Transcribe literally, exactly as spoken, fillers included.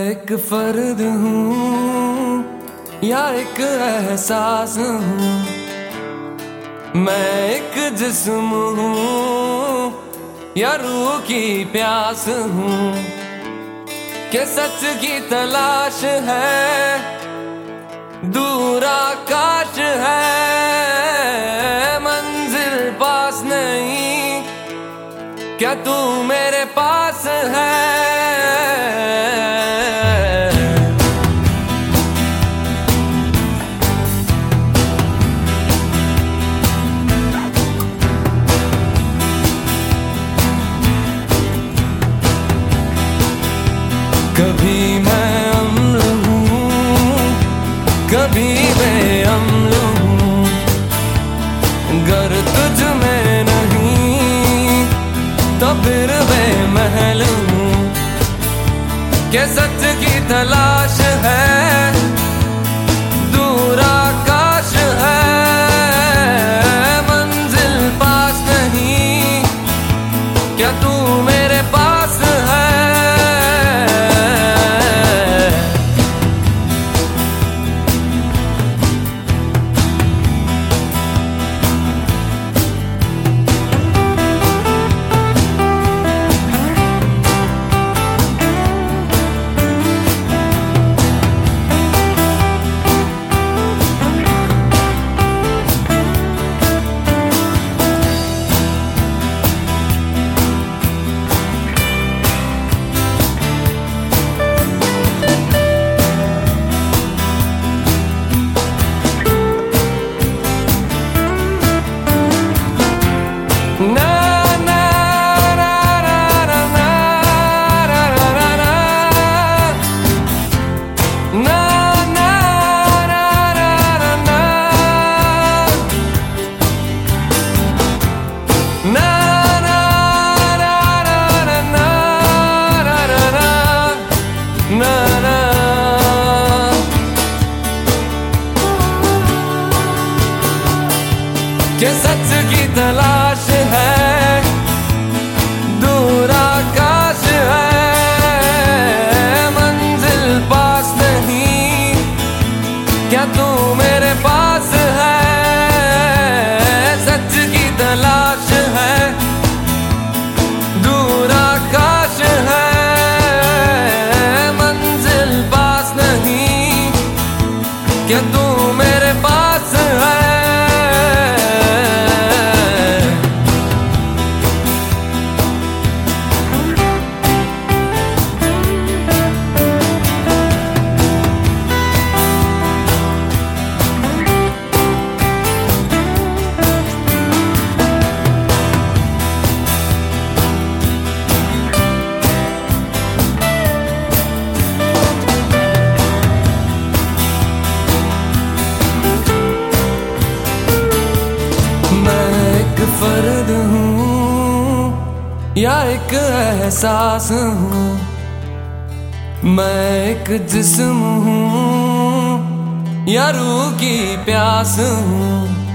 एक फर्द हूँ या एक एहसास हूँ, मैं एक जिस्म हूँ या रूह की प्यास हूँ, के सच की तलाश है, दूर आकाश है, मंजिल पास नहीं, क्या तू मेरे पास है? कभी मैं अम्ल हूँ, कभी बेअम्ल हूँ, गर तुझ में नहीं तो फिर बेमहल हूँ, के सच की तलाश है, दूर आकाश है, मंजिल पास नहीं, क्या तू मेरे पास है? के सच की तलाश है, दूर आकाश है, मंजिल पास नहीं, क्या तू मेरे पास है? सच की तलाश है, दूर आकाश है, मंजिल पास नहीं, क्या तू मेरे पास है? फर्द हूँ या एक एहसास हूँ, मैं एक जिस्म हूँ या रूह की प्यास हूँ,